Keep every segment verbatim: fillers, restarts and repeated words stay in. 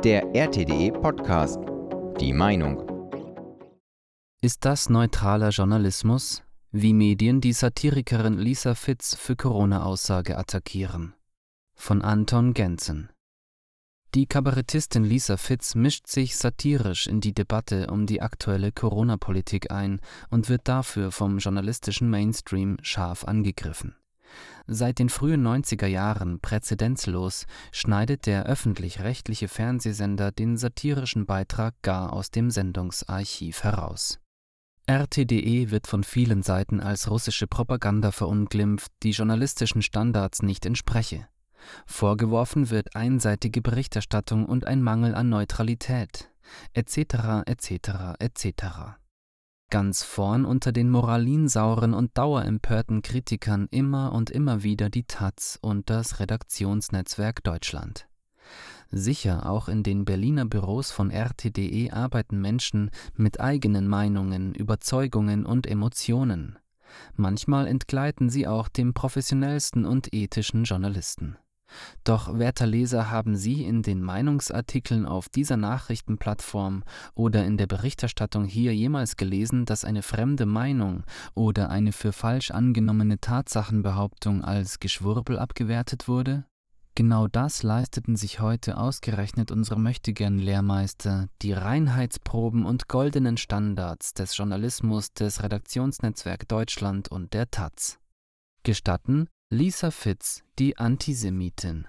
Der R T D E Podcast. Die Meinung. Ist das neutraler Journalismus? Wie Medien die Satirikerin Lisa Fitz für Corona-Aussage attackieren. Von Anton Genzen. Die Kabarettistin Lisa Fitz mischt sich satirisch in die Debatte um die aktuelle Corona-Politik ein und wird dafür vom journalistischen Mainstream scharf angegriffen. Seit den frühen neunziger Jahren präzedenzlos schneidet der öffentlich-rechtliche Fernsehsender den satirischen Beitrag gar aus dem Sendungsarchiv heraus. R T D E wird von vielen Seiten als russische Propaganda verunglimpft, die journalistischen Standards nicht entspreche. Vorgeworfen wird einseitige Berichterstattung und ein Mangel an Neutralität, et cetera et cetera et cetera. Ganz vorn unter den moralinsauren und dauerempörten Kritikern immer und immer wieder die taz und das Redaktionsnetzwerk Deutschland. Sicher, auch in den Berliner Büros von R T D E arbeiten Menschen mit eigenen Meinungen, Überzeugungen und Emotionen. Manchmal entgleiten sie auch dem professionellsten und ethischen Journalisten. Doch, werter Leser, haben Sie in den Meinungsartikeln auf dieser Nachrichtenplattform oder in der Berichterstattung hier jemals gelesen, dass eine fremde Meinung oder eine für falsch angenommene Tatsachenbehauptung als Geschwurbel abgewertet wurde? Genau das leisteten sich heute ausgerechnet unsere Möchtegern-Lehrmeister, die Reinheitsproben und goldenen Standards des Journalismus des Redaktionsnetzwerk Deutschland und der taz. Gestatten Lisa Fitz, die Antisemitin.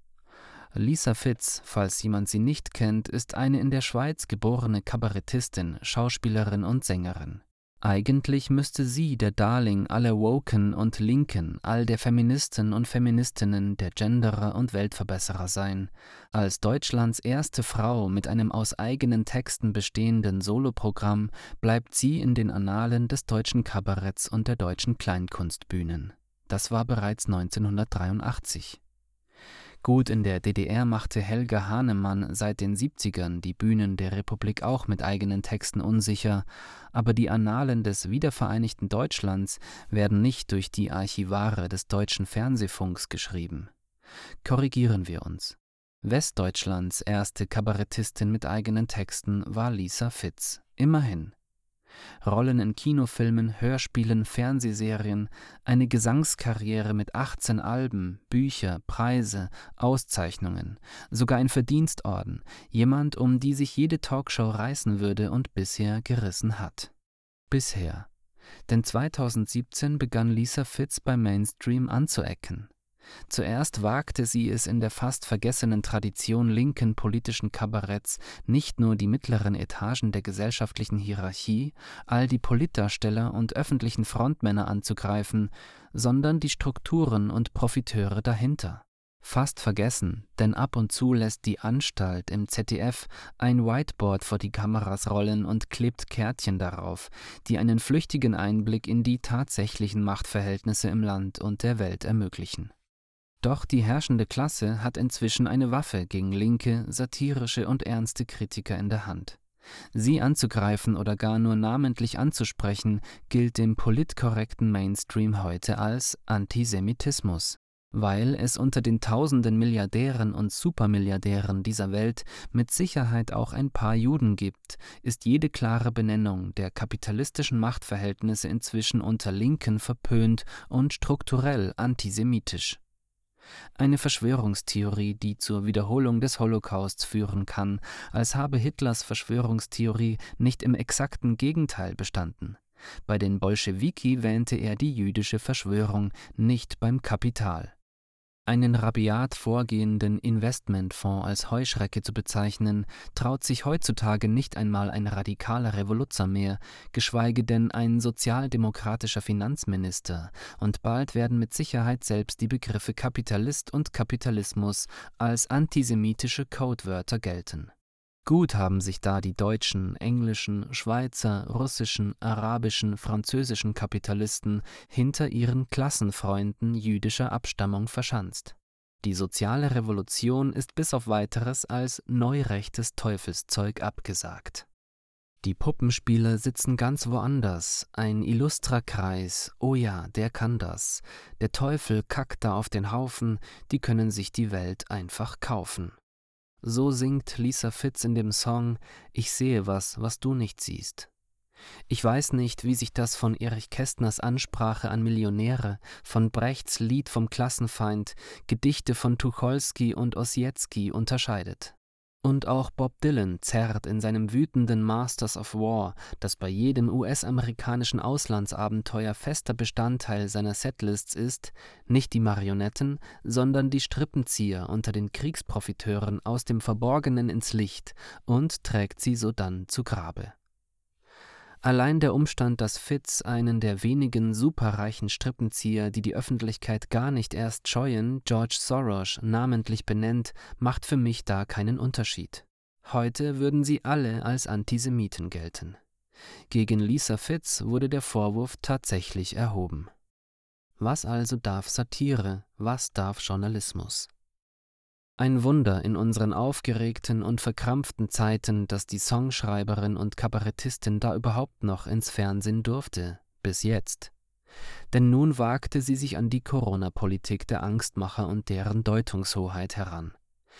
Lisa Fitz, falls jemand sie nicht kennt, ist eine in der Schweiz geborene Kabarettistin, Schauspielerin und Sängerin. Eigentlich müsste sie der Darling aller Woken und Linken, all der Feministen und Feministinnen, der Genderer und Weltverbesserer sein. Als Deutschlands erste Frau mit einem aus eigenen Texten bestehenden Soloprogramm bleibt sie in den Annalen des deutschen Kabaretts und der deutschen Kleinkunstbühnen. Das war bereits neunzehnhundertdreiundachtzig. Gut, in der D D R machte Helga Hahnemann seit den siebzigern die Bühnen der Republik auch mit eigenen Texten unsicher, aber die Annalen des wiedervereinigten Deutschlands werden nicht durch die Archivare des deutschen Fernsehfunks geschrieben. Korrigieren wir uns. Westdeutschlands erste Kabarettistin mit eigenen Texten war Lisa Fitz, immerhin. Rollen in Kinofilmen, Hörspielen, Fernsehserien, eine Gesangskarriere mit achtzehn Alben, Bücher, Preise, Auszeichnungen, sogar ein Verdienstorden, jemand, um die sich jede Talkshow reißen würde und bisher gerissen hat. Bisher. Denn zweitausendsiebzehn begann Lisa Fitz beim Mainstream anzuecken. Zuerst wagte sie es in der fast vergessenen Tradition linken politischen Kabaretts nicht nur die mittleren Etagen der gesellschaftlichen Hierarchie, all die Politdarsteller und öffentlichen Frontmänner anzugreifen, sondern die Strukturen und Profiteure dahinter. Fast vergessen, denn ab und zu lässt die Anstalt im Z D F ein Whiteboard vor die Kameras rollen und klebt Kärtchen darauf, die einen flüchtigen Einblick in die tatsächlichen Machtverhältnisse im Land und der Welt ermöglichen. Doch die herrschende Klasse hat inzwischen eine Waffe gegen linke, satirische und ernste Kritiker in der Hand. Sie anzugreifen oder gar nur namentlich anzusprechen, gilt dem politkorrekten Mainstream heute als Antisemitismus. Weil es unter den tausenden Milliardären und Supermilliardären dieser Welt mit Sicherheit auch ein paar Juden gibt, ist jede klare Benennung der kapitalistischen Machtverhältnisse inzwischen unter Linken verpönt und strukturell antisemitisch. Eine Verschwörungstheorie, die zur Wiederholung des Holocausts führen kann, als habe Hitlers Verschwörungstheorie nicht im exakten Gegenteil bestanden. Bei den Bolschewiki wähnte er die jüdische Verschwörung, nicht beim Kapital. Einen rabiat vorgehenden Investmentfonds als Heuschrecke zu bezeichnen, traut sich heutzutage nicht einmal ein radikaler Revoluzer mehr, geschweige denn ein sozialdemokratischer Finanzminister, und bald werden mit Sicherheit selbst die Begriffe Kapitalist und Kapitalismus als antisemitische Codewörter gelten. Gut haben sich da die deutschen, englischen, Schweizer, russischen, arabischen, französischen Kapitalisten hinter ihren Klassenfreunden jüdischer Abstammung verschanzt. Die soziale Revolution ist bis auf Weiteres als neurechtes Teufelszeug abgesagt. Die Puppenspieler sitzen ganz woanders, ein illustrer Kreis, oh ja, der kann das. Der Teufel kackt da auf den Haufen, die können sich die Welt einfach kaufen. So singt Lisa Fitz in dem Song »Ich sehe was, was du nicht siehst«. Ich weiß nicht, wie sich das von Erich Kästners Ansprache an Millionäre, von Brechts Lied vom Klassenfeind, Gedichte von Tucholsky und Ossietzky unterscheidet. Und auch Bob Dylan zerrt in seinem wütenden Masters of War, das bei jedem U S-amerikanischen Auslandsabenteuer fester Bestandteil seiner Setlists ist, nicht die Marionetten, sondern die Strippenzieher unter den Kriegsprofiteuren aus dem Verborgenen ins Licht und trägt sie sodann zu Grabe. Allein der Umstand, dass Fitz einen der wenigen superreichen Strippenzieher, die die Öffentlichkeit gar nicht erst scheuen, George Soros, namentlich benennt, macht für mich da keinen Unterschied. Heute würden sie alle als Antisemiten gelten. Gegen Lisa Fitz wurde der Vorwurf tatsächlich erhoben. Was also darf Satire, was darf Journalismus? Ein Wunder in unseren aufgeregten und verkrampften Zeiten, dass die Songschreiberin und Kabarettistin da überhaupt noch ins Fernsehen durfte, bis jetzt. Denn nun wagte sie sich an die Corona-Politik der Angstmacher und deren Deutungshoheit heran.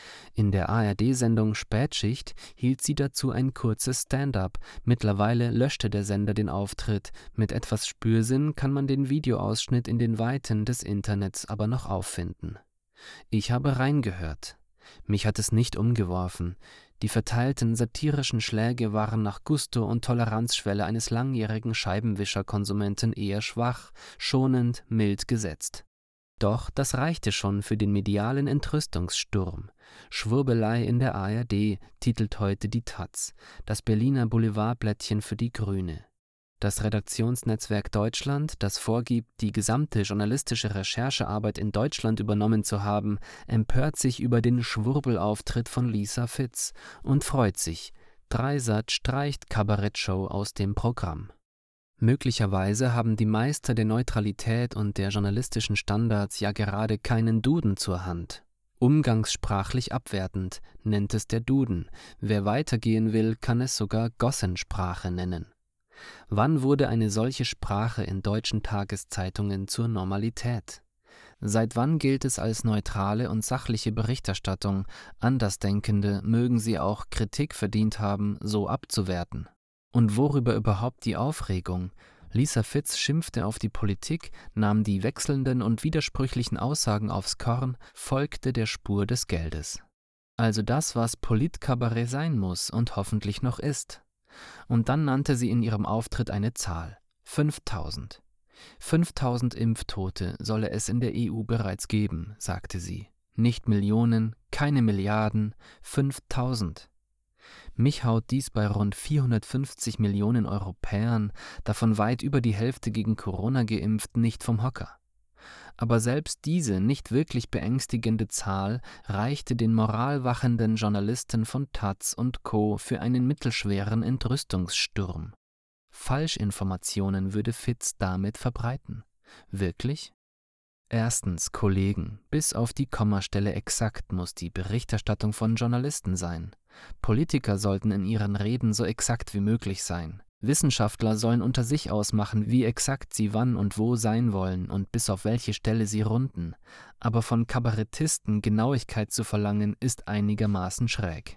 In der A R D-Sendung Spätschicht hielt sie dazu ein kurzes Stand-up, mittlerweile löschte der Sender den Auftritt, mit etwas Spürsinn kann man den Videoausschnitt in den Weiten des Internets aber noch auffinden. Ich habe reingehört. Mich hat es nicht umgeworfen. Die verteilten satirischen Schläge waren nach Gusto und Toleranzschwelle eines langjährigen Scheibenwischerkonsumenten eher schwach, schonend, mild gesetzt. Doch das reichte schon für den medialen Entrüstungssturm. Schwurbelei in der A R D, titelt heute die Taz, das Berliner Boulevardblättchen für die Grüne. Das Redaktionsnetzwerk Deutschland, das vorgibt, die gesamte journalistische Recherchearbeit in Deutschland übernommen zu haben, empört sich über den Schwurbelauftritt von Lisa Fitz und freut sich. Dreisat streicht Kabarettshow aus dem Programm. Möglicherweise haben die Meister der Neutralität und der journalistischen Standards ja gerade keinen Duden zur Hand. Umgangssprachlich abwertend nennt es der Duden. Wer weitergehen will, kann es sogar Gossensprache nennen. Wann wurde eine solche Sprache in deutschen Tageszeitungen zur Normalität? Seit wann gilt es als neutrale und sachliche Berichterstattung, Andersdenkende, mögen sie auch Kritik verdient haben, so abzuwerten? Und worüber überhaupt die Aufregung? Lisa Fitz schimpfte auf die Politik, nahm die wechselnden und widersprüchlichen Aussagen aufs Korn, folgte der Spur des Geldes. Also das, was Politkabarett sein muss und hoffentlich noch ist. Und dann nannte sie in ihrem Auftritt eine Zahl: fünftausend. fünftausend Impftote solle es in der E U bereits geben, sagte sie. Nicht Millionen, keine Milliarden, fünftausend. Mich haut dies bei rund vierhundertfünfzig Millionen Europäern, davon weit über die Hälfte gegen Corona geimpft, nicht vom Hocker. Aber selbst diese nicht wirklich beängstigende Zahl reichte den moralwachenden Journalisten von Taz und Co. für einen mittelschweren Entrüstungssturm. Falschinformationen würde Fitz damit verbreiten. Wirklich? Erstens, Kollegen, bis auf die Kommastelle exakt muss die Berichterstattung von Journalisten sein. Politiker sollten in ihren Reden so exakt wie möglich sein. Wissenschaftler sollen unter sich ausmachen, wie exakt sie wann und wo sein wollen und bis auf welche Stelle sie runden. Aber von Kabarettisten Genauigkeit zu verlangen, ist einigermaßen schräg.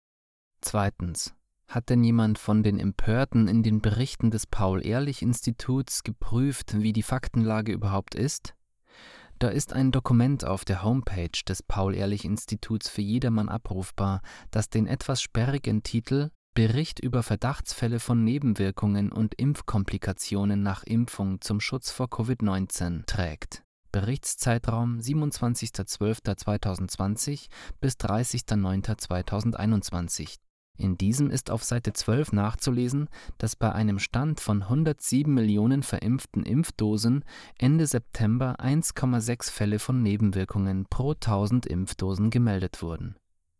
Zweitens. Hat denn jemand von den Empörten in den Berichten des Paul-Ehrlich-Instituts geprüft, wie die Faktenlage überhaupt ist? Da ist ein Dokument auf der Homepage des Paul-Ehrlich-Instituts für jedermann abrufbar, das den etwas sperrigen Titel Bericht über Verdachtsfälle von Nebenwirkungen und Impfkomplikationen nach Impfung zum Schutz vor Covid neunzehn trägt. Berichtszeitraum siebenundzwanzigster zwölfter zweitausendzwanzig bis dreißigster neunter zweitausendeinundzwanzig. In diesem ist auf Seite zwölf nachzulesen, dass bei einem Stand von hundertsieben Millionen verimpften Impfdosen Ende September eins Komma sechs Fälle von Nebenwirkungen pro tausend Impfdosen gemeldet wurden.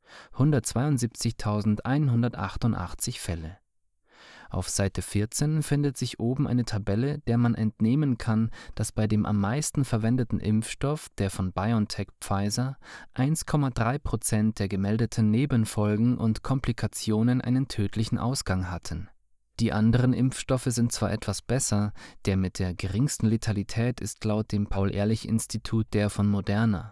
hundertzweiundsiebzigtausendeinhundertachtundachtzig Fälle. Auf Seite vierzehn findet sich oben eine Tabelle, der man entnehmen kann, dass bei dem am meisten verwendeten Impfstoff, der von BioNTech Pfizer, eins Komma drei Prozent der gemeldeten Nebenfolgen und Komplikationen einen tödlichen Ausgang hatten. Die anderen Impfstoffe sind zwar etwas besser, der mit der geringsten Letalität ist laut dem Paul-Ehrlich-Institut der von Moderna.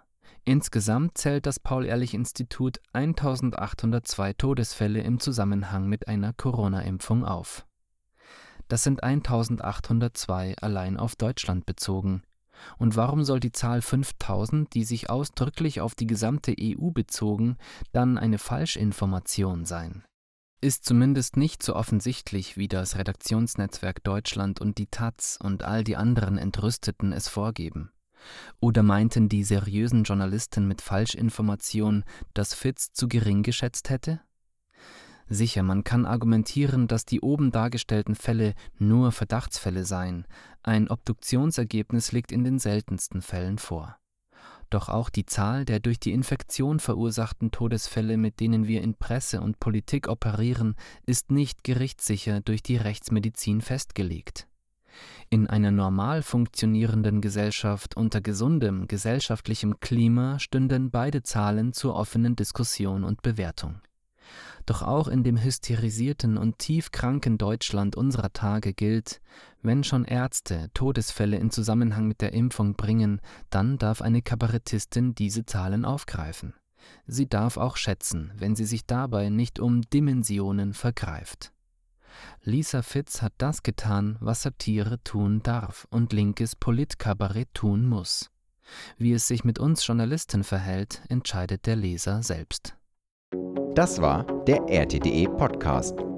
Insgesamt zählt das Paul-Ehrlich-Institut eintausendachthundertzwei Todesfälle im Zusammenhang mit einer Corona-Impfung auf. Das sind eintausendachthundertzwei allein auf Deutschland bezogen. Und warum soll die Zahl fünftausend, die sich ausdrücklich auf die gesamte E U bezogen, dann eine Falschinformation sein? Ist zumindest nicht so offensichtlich, wie das Redaktionsnetzwerk Deutschland und die Taz und all die anderen Entrüsteten es vorgeben. Oder meinten die seriösen Journalisten mit Falschinformation, dass Fitz zu gering geschätzt hätte? Sicher, man kann argumentieren, dass die oben dargestellten Fälle nur Verdachtsfälle seien. Ein Obduktionsergebnis liegt in den seltensten Fällen vor. Doch auch die Zahl der durch die Infektion verursachten Todesfälle, mit denen wir in Presse und Politik operieren, ist nicht gerichtssicher durch die Rechtsmedizin festgelegt. In einer normal funktionierenden Gesellschaft unter gesundem gesellschaftlichem Klima stünden beide Zahlen zur offenen Diskussion und Bewertung. Doch auch in dem hysterisierten und tiefkranken Deutschland unserer Tage gilt, wenn schon Ärzte Todesfälle in Zusammenhang mit der Impfung bringen, dann darf eine Kabarettistin diese Zahlen aufgreifen. Sie darf auch schätzen, wenn sie sich dabei nicht um Dimensionen vergreift. Lisa Fitz hat das getan, was Satire tun darf und linkes Politkabarett tun muss. Wie es sich mit uns Journalisten verhält, entscheidet der Leser selbst. Das war der R T D E Podcast.